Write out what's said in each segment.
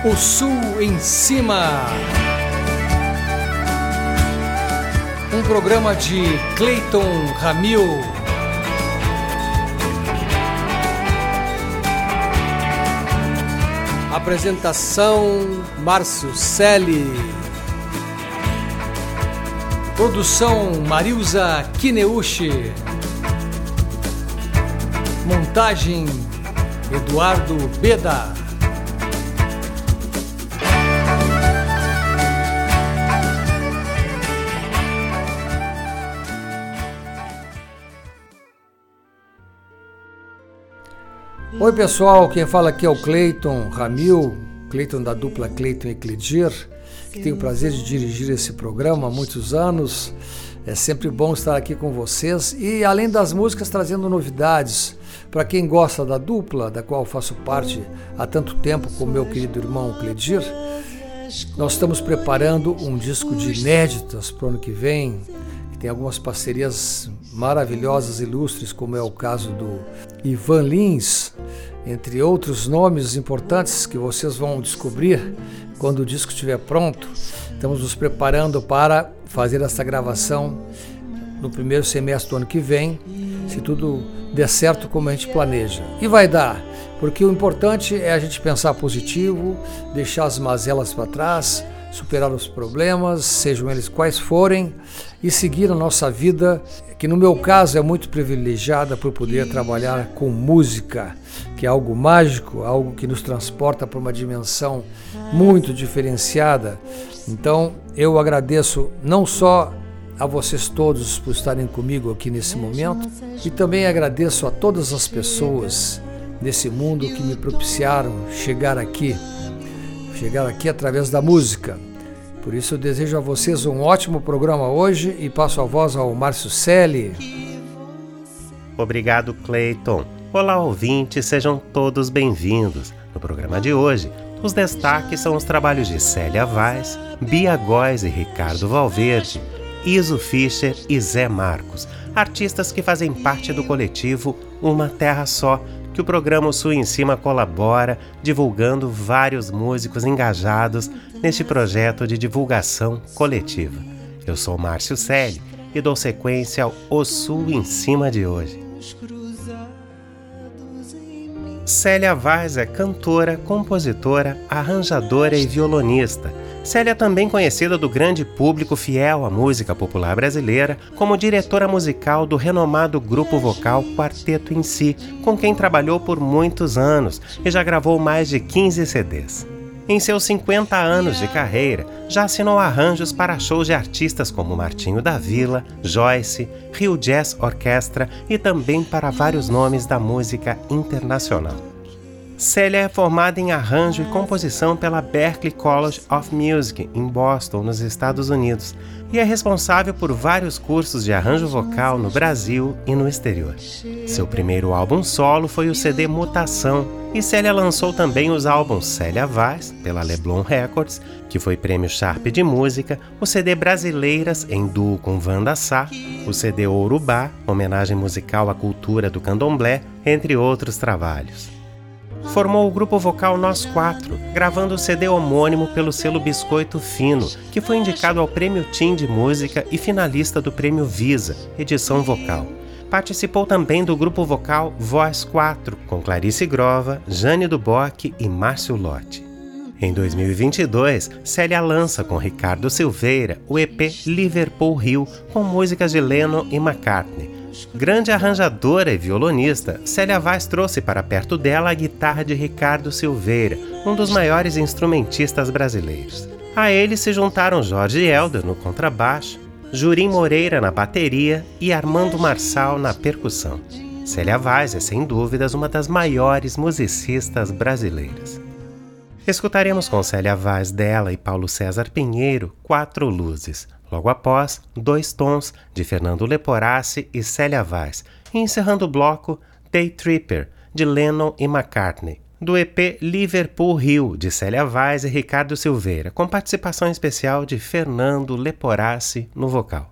O Sul em Cima. Um programa de Cleiton Ramil. Apresentação Márcio Selle. Produção Marilza Kineuchi. Montagem Eduardo Beda. Oi pessoal, quem fala aqui é o Cleiton Ramil, Cleiton da dupla Cleiton e Cledir, que tenho o prazer de dirigir esse programa há muitos anos. É sempre bom estar aqui com vocês e, além das músicas, trazendo novidades para quem gosta da dupla, da qual faço parte há tanto tempo com meu querido irmão Cledir. Nós estamos preparando um disco de inéditas para o ano que vem, que tem algumas parcerias maravilhosas, ilustres, como é o caso do Ivan Lins, entre outros nomes importantes que vocês vão descobrir quando o disco estiver pronto. Estamos nos preparando para fazer essa gravação no primeiro semestre do ano que vem, se tudo der certo como a gente planeja. E vai dar, porque o importante é a gente pensar positivo, deixar as mazelas para trás, superar os problemas, sejam eles quais forem, e seguir a nossa vida, que no meu caso é muito privilegiada por poder trabalhar com música, que é algo mágico, algo que nos transporta para uma dimensão muito diferenciada. Então eu agradeço não só a vocês todos por estarem comigo aqui nesse momento, e também agradeço a todas as pessoas desse mundo que me propiciaram chegar aqui através da música. Por isso eu desejo a vocês um ótimo programa hoje e passo a voz ao Márcio Selle. Obrigado, Cleiton. Olá, ouvintes, sejam todos bem-vindos. No programa de hoje, os destaques são os trabalhos de Célia Vaz, Bia Góes e Ricardo Valverde, Iso Fischer e Zé Marcos, artistas que fazem parte do coletivo Uma Terra Só, que o programa O Sul em Cima colabora, divulgando vários músicos engajados neste projeto de divulgação coletiva. Eu sou Márcio Selle e dou sequência ao O Sul em Cima de hoje. Célia Vaz é cantora, compositora, arranjadora e violonista. Célia é também conhecida do grande público fiel à música popular brasileira como diretora musical do renomado grupo vocal Quarteto em Si, com quem trabalhou por muitos anos e já gravou mais de 15 CDs. Em seus 50 anos de carreira, já assinou arranjos para shows de artistas como Martinho da Vila, Joyce, Rio Jazz Orquestra e também para vários nomes da música internacional. Célia é formada em arranjo e composição pela Berklee College of Music, em Boston, nos Estados Unidos, e é responsável por vários cursos de arranjo vocal no Brasil e no exterior. Seu primeiro álbum solo foi o CD Mutação, e Célia lançou também os álbuns Célia Vaz, pela Leblon Records, que foi prêmio Sharp de música, o CD Brasileiras, em duo com Wanda Sá, o CD Ourubá, homenagem musical à cultura do candomblé, entre outros trabalhos. Formou o grupo vocal Nós Quatro, gravando o CD homônimo pelo selo Biscoito Fino, que foi indicado ao Prêmio Tim de Música e finalista do Prêmio Visa, edição vocal. Participou também do grupo vocal Voz 4, com Clarice Grova, Jane Duboc e Márcio Lotti. Em 2022, Célia lança com Ricardo Silveira o EP Liverpool Hill, com músicas de Lennon e McCartney. Grande arranjadora e violonista, Célia Vaz trouxe para perto dela a guitarra de Ricardo Silveira, um dos maiores instrumentistas brasileiros. A ele se juntaram Jorge Helder no contrabaixo, Jurim Moreira na bateria e Armando Marçal na percussão. Célia Vaz é, sem dúvidas, uma das maiores musicistas brasileiras. Escutaremos com Célia Vaz dela e Paulo César Pinheiro, Quatro Luzes. Logo após, Dois Tons, de Fernando Leporassi e Célia Vaz. E encerrando o bloco, Day Tripper, de Lennon e McCartney. Do EP Liverpool Hill, de Célia Vaz e Ricardo Silveira, com participação especial de Fernando Leporassi no vocal.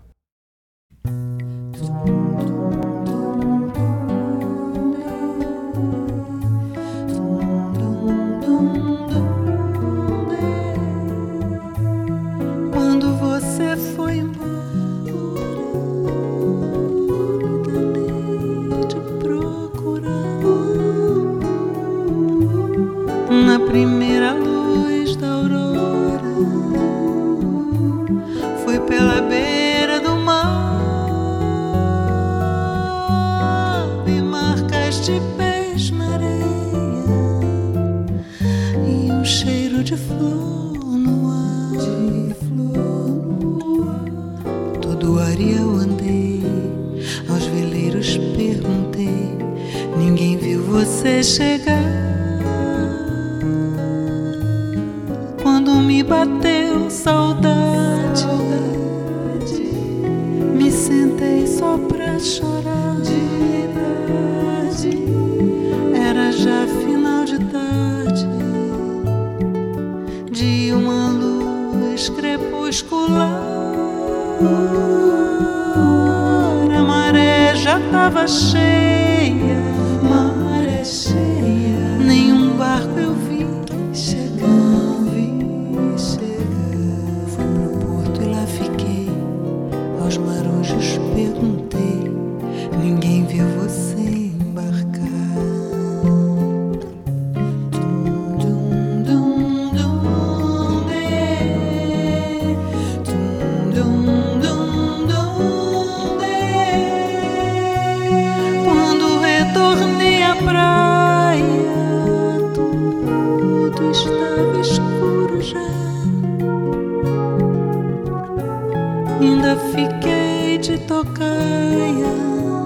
um cheiro de flor no ar. Todo área eu andei, aos veleiros perguntei, ninguém viu você chegar. Quando me bateu saudade, me sentei só pra chorar. Era já final de tarde, de uma luz crepuscular. A maré já tava cheia, maré cheia. Nenhum barco eu vi chegar. Fui pro porto e lá fiquei, aos marujos perguntei, ninguém viu você embarcar. Quando retornei à praia, tudo estava escuro já. Ainda fiquei de tocaia,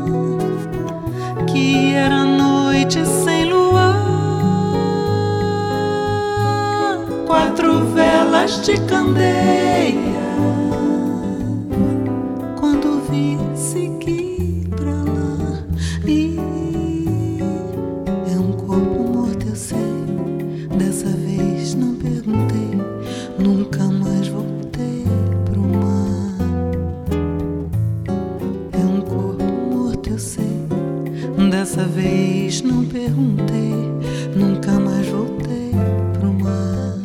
que era noite sem luar. 4 velas de candeia, quando vi seguir pra lá. E é um corpo morto, eu sei. Dessa vez não perguntei, nunca mais voltei pro mar. É um corpo morto, eu sei. Dessa vez não perguntei, nunca mais voltei pro mar.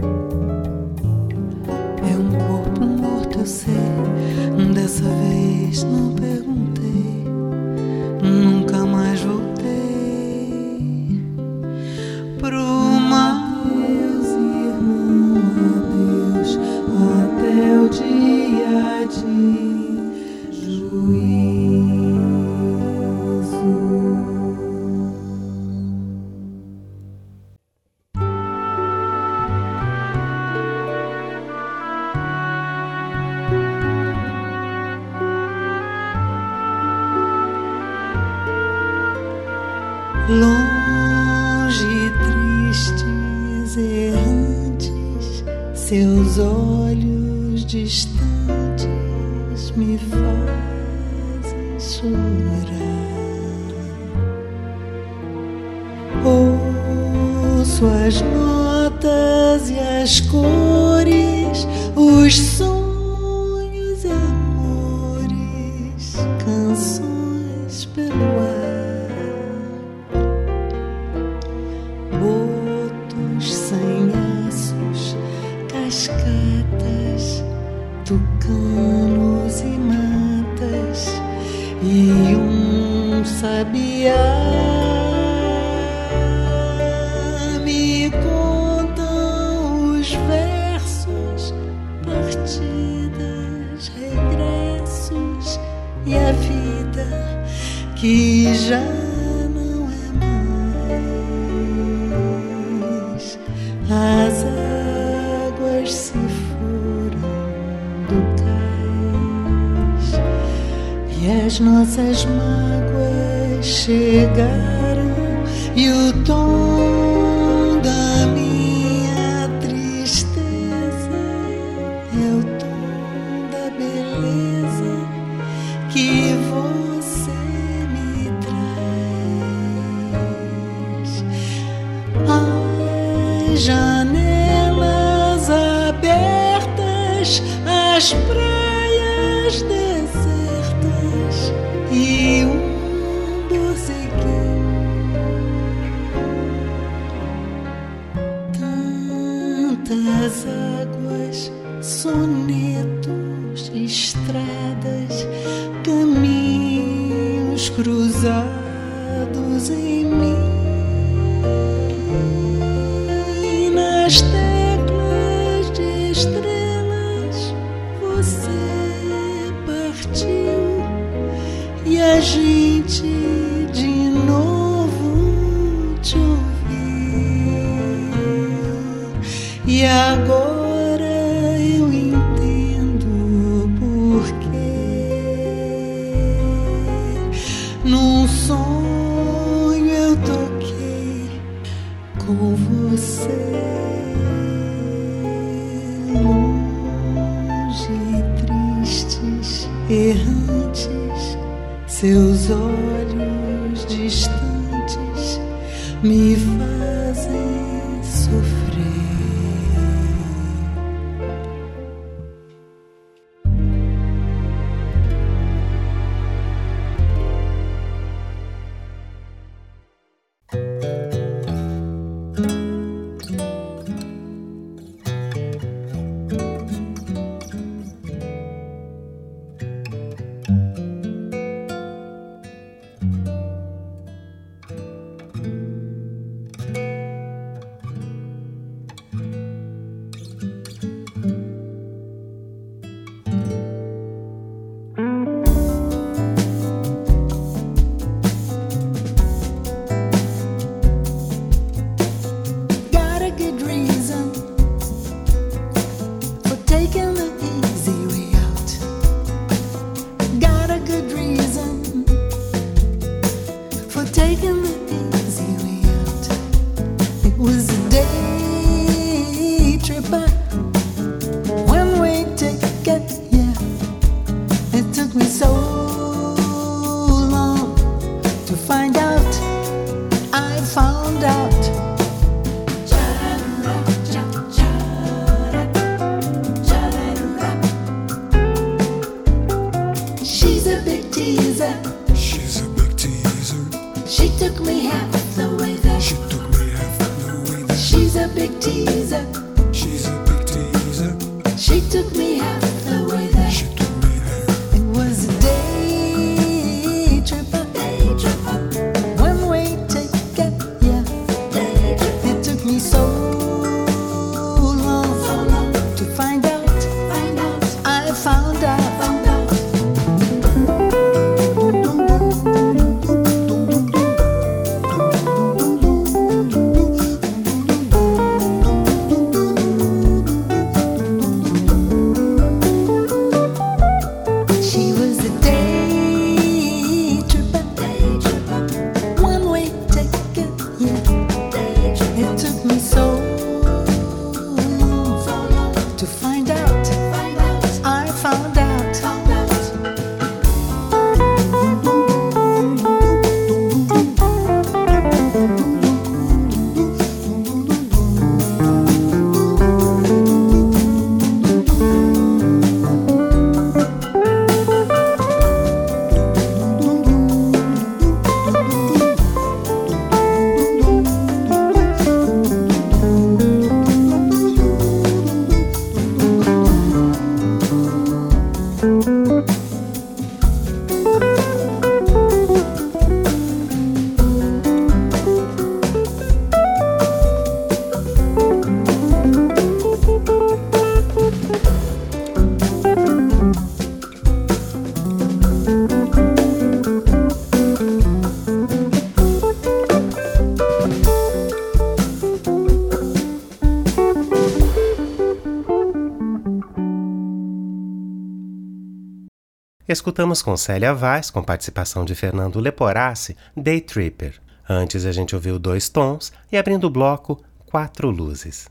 É um corpo morto, eu sei. Dessa vez não perguntei, nunca mais voltei pro mar. Adeus, irmão, adeus, até o dia de juízo. Longe, tristes, errantes, seus olhos distantes me fazem chorar. Ouço as notas e as cores, os sonhos e amores, canções pelo ar. Botos sem aços, cascatas, tucanos e matas, e um sabiá. Me contam os versos, partidas, regressos, e a vida que já não é mais. As águas se foram do cais e as nossas mágoas chegaram, e o tom da minha tristeza é o tom da beleza que você me traz. As janelas abertas, as praias desertas e um borzeguim. Tantas águas, sonetos, estradas, caminhos cruzados em mim. Nas teclas de estrelas você partiu, e a gente de novo te ouviu. E agora eu entendo porquê. Num sonho eu toquei com você, longe, tristes, errantes, seus olhos distantes me fazem sofrer. Escutamos com Célia Vaz, com participação de Fernando Leporassi, Day Tripper. Antes a gente ouviu Dois Tons e, abrindo o bloco, Quatro Luzes.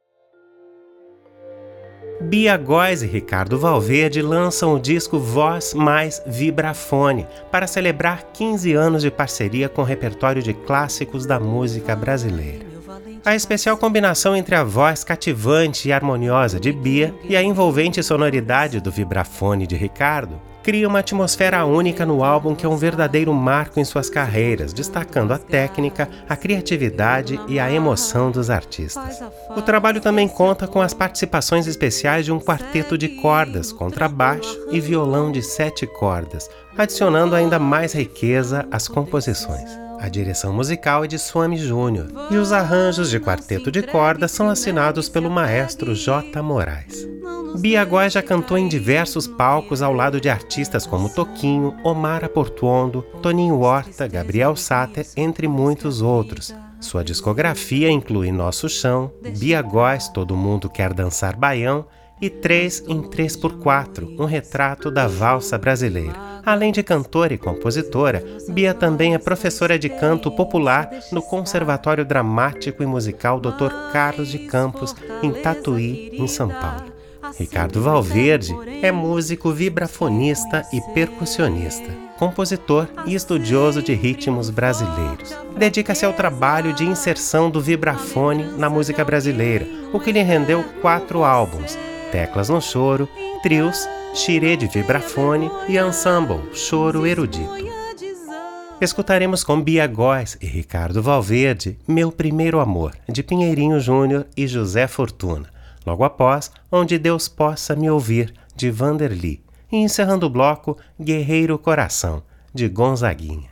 Bia Góes e Ricardo Valverde lançam o disco Voz mais Vibrafone para celebrar 15 anos de parceria com o repertório de clássicos da música brasileira. A especial combinação entre a voz cativante e harmoniosa de Bia e a envolvente sonoridade do vibrafone de Ricardo cria uma atmosfera única no álbum que é um verdadeiro marco em suas carreiras, destacando a técnica, a criatividade e a emoção dos artistas. O trabalho também conta com as participações especiais de um quarteto de cordas, contrabaixo e violão de 7 cordas, adicionando ainda mais riqueza às composições. A direção musical é de Swami Júnior e os arranjos de quarteto de cordas são assinados pelo maestro J. Moraes. Bia Góes já cantou em diversos palcos ao lado de artistas como Toquinho, Omar Portuondo, Toninho Horta, Gabriel Sater, entre muitos outros, Sua discografia inclui Nosso Chão, Bia Góes, Todo Mundo Quer Dançar Baião e 3 em 3x4, um retrato da valsa brasileira. Além de cantora e compositora, Bia também é professora de canto popular no Conservatório Dramático e Musical Dr. Carlos de Campos, em Tatuí, em São Paulo. Ricardo Valverde é músico, vibrafonista e percussionista, compositor e estudioso de ritmos brasileiros. Dedica-se ao trabalho de inserção do vibrafone na música brasileira, o que lhe rendeu 4 álbuns: Teclas no Choro, Trios, Xirê de Vibrafone e Ensemble, Choro Erudito. Escutaremos com Bia Góes e Ricardo Valverde Meu Primeiro Amor, de Pinheirinho Júnior e José Fortuna. Logo após, Onde Deus Possa Me Ouvir, de Vanderly. E encerrando o bloco, Guerreiro Coração, de Gonzaguinha.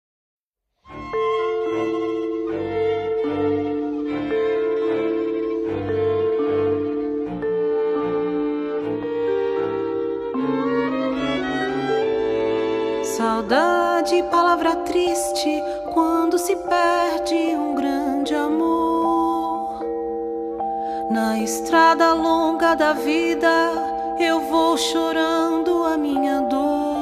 Saudade, palavra triste, quando se perde um grande amor. Na estrada longa da vida, eu vou chorando a minha dor.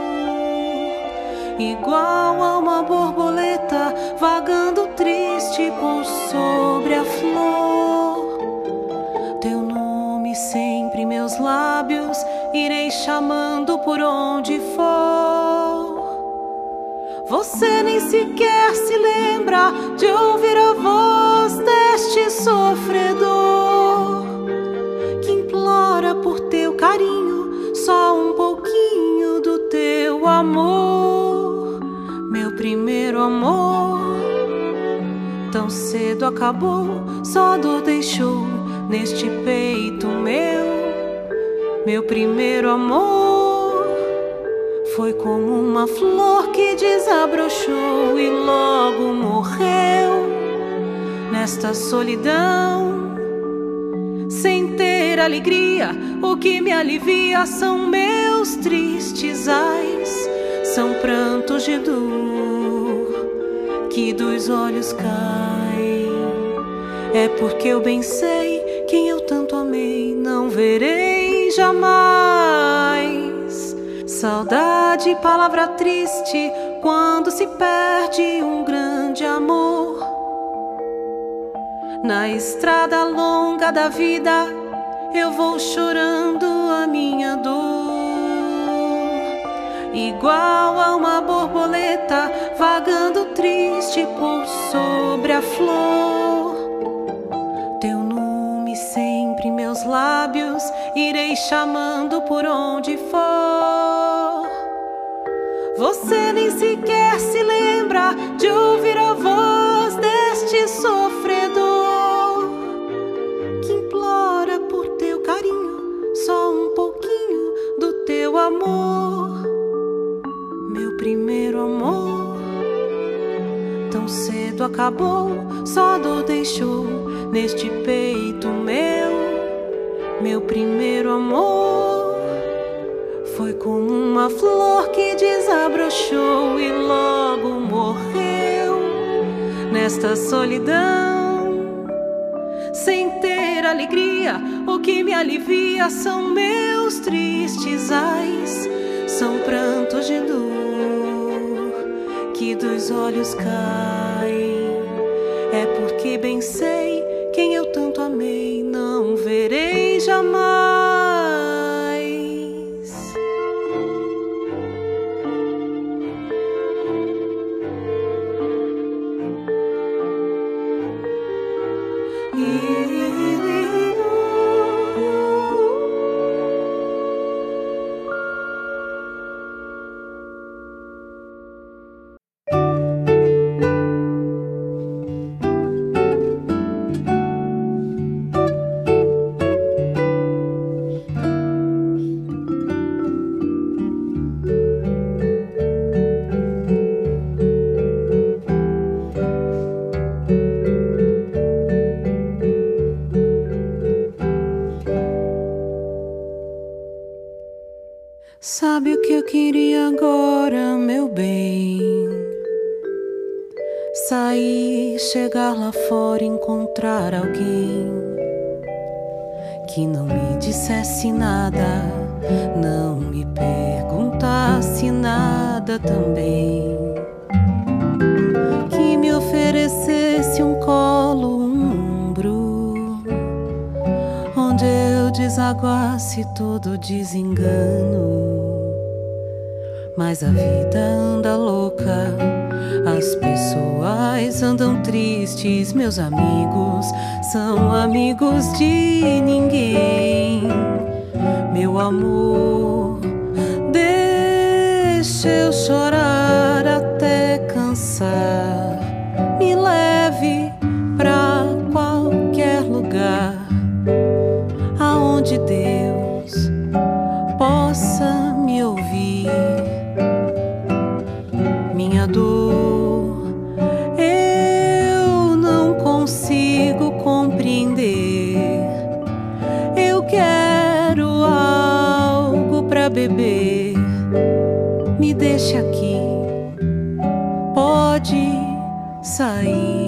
Igual a uma borboleta, vagando triste por sobre a flor. Teu nome sempre em meus lábios, irei chamando por onde for. Você nem sequer se lembra de ouvir a voz deste sofredor, que implora por teu carinho, só um pouquinho do teu amor. Meu primeiro amor, tão cedo acabou, só dor deixou neste peito meu. Meu primeiro amor foi como uma flor que desabrochou e logo morreu nesta solidão. Sem ter alegria, o que me alivia são meus tristes ais, são prantos de dor que dos olhos caem. É porque eu bem sei quem eu tanto amei, não verei jamais. Saudade, palavra triste, quando se perde um grande amor. Na estrada longa da vida, eu vou chorando a minha dor. Igual a uma borboleta, vagando triste por sobre a flor. Teu nome sempre em meus lábios, irei chamando por onde for. Você nem sequer se lembra de ouvir a voz deste sofredor, que implora por teu carinho, só um pouquinho do teu amor. Meu primeiro amor, tão cedo acabou, só dor deixou neste peito meu. Meu primeiro amor foi como uma flor que desabrochou e logo morreu nesta solidão. Sem ter alegria, o que me alivia são meus tristes ais, são prantos de dor que dos olhos caem. É porque bem sei quem eu tanto amei, não verei jamais. Sabe o que eu queria agora, meu bem? Sair, chegar lá fora, encontrar alguém que não me dissesse nada, não me perguntasse nada também, que me oferecesse um colo, um ombro, onde eu desaguasse todo desengano. Mas a vida anda louca, as pessoas andam tristes, meus amigos são amigos de ninguém. Meu amor, deixa eu chorar até cansar, me leve pra qualquer lugar aonde Deus possa me ouvir. Minha dor eu não consigo compreender. Eu quero algo pra beber. Me deixe aqui, pode sair.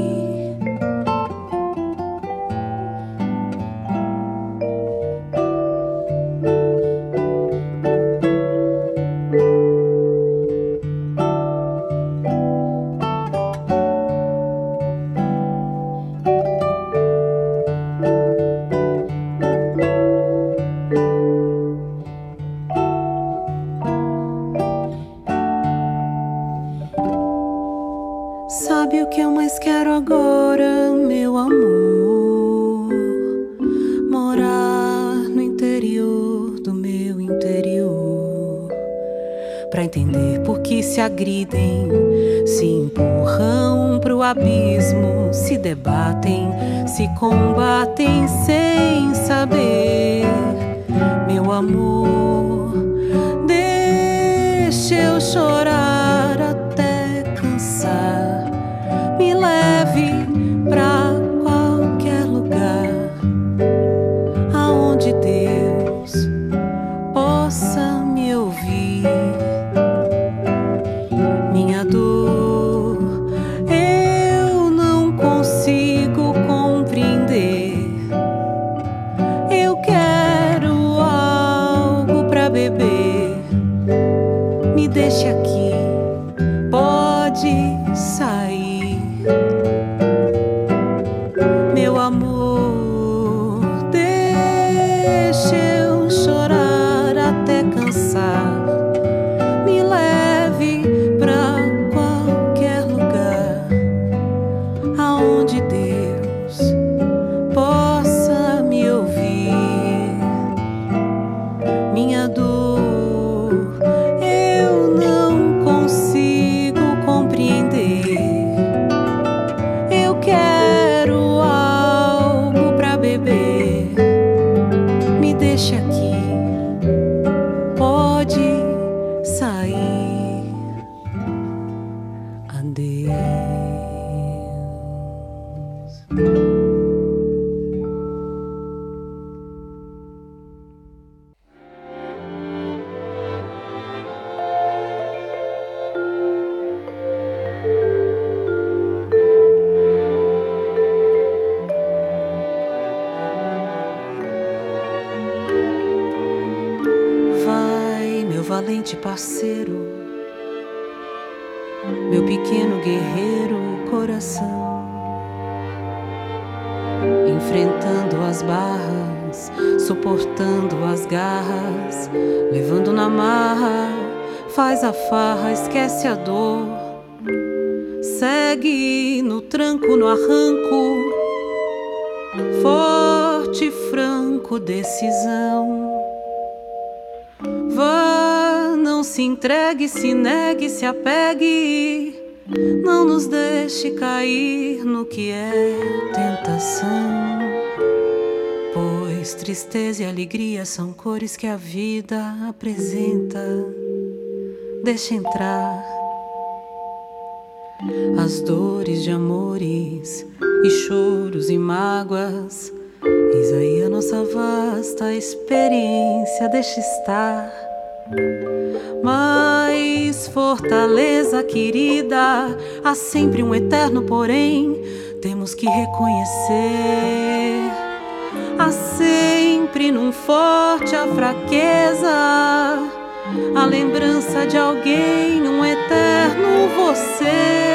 Sabe o que eu mais quero agora, meu amor? Morar no interior do meu interior, pra entender por que se agridem, se empurram pro abismo, se debatem, se combatem sem saber. Meu amor, deixa eu chorar até cansar, me leve pra qualquer lugar aonde Deus possa me ouvir. Minha dor eu não consigo compreender. Eu quero algo pra beber. Me deixe aqui, pode sair. Meu amor, deixa eu chorar até cansar, me leve pra qualquer lugar aonde Deus possa me ouvir. Minha dor eu não consigo compreender. Eu quero algo pra beber. Me deixe aqui, pode sair. Adeus. Vai, meu valente parceiro, meu pequeno guerreiro coração, enfrentando as barras, suportando as garras, levando na marra, faz a farra, esquece a dor, segue no tranco, no arranco, forte, franco, decisão. Vá, não se entregue, se negue, se apegue, não nos deixe cair no que é tentação, pois tristeza e alegria são cores que a vida apresenta. Deixa entrar as dores de amores e choros e mágoas. Eis aí a nossa vasta experiência, deixa estar. Mas traz fortaleza, querida. Há sempre um eterno porém, temos que reconhecer. Há sempre num forte a fraqueza, a lembrança de alguém, um eterno você.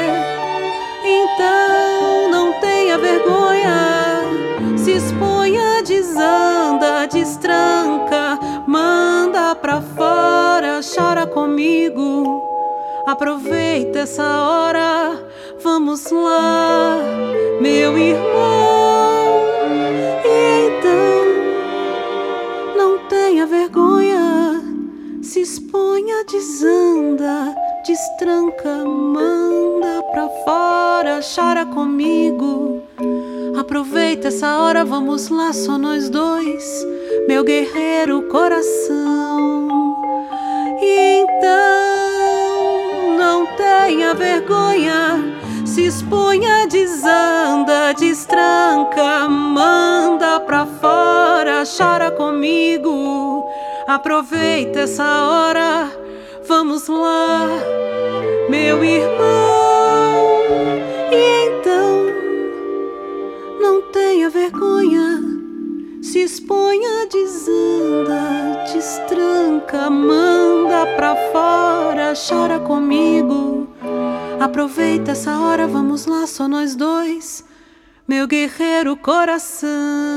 Então não tenha vergonha, se exponha, desanda, destranca, manda pra fora, chora comigo. Aproveita essa hora, vamos lá, meu irmão. E então não tenha vergonha, se exponha, desanda, destranca, manda pra fora, chora comigo. Aproveita essa hora, vamos lá, só nós dois, meu guerreiro coração. E então não tenha vergonha, se exponha, desanda, destranca, manda pra fora, chora comigo. Aproveita essa hora, vamos lá, meu irmão. E então não tenha vergonha, se exponha, desanda, destranca, manda pra fora, chora comigo. Aproveita essa hora, vamos lá, só nós dois, meu guerreiro coração.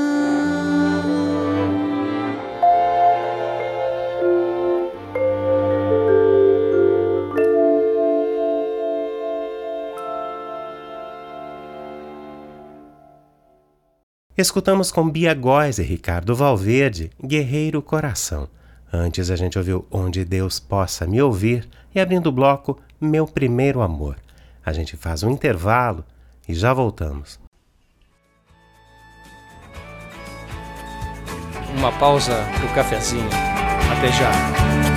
Escutamos com Bia Góes e Ricardo Valverde, Guerreiro Coração. Antes a gente ouviu Onde Deus Possa Me Ouvir e abrindo o bloco Meu Primeiro Amor. A gente faz um intervalo e já voltamos. Uma pausa pro cafezinho. Até já.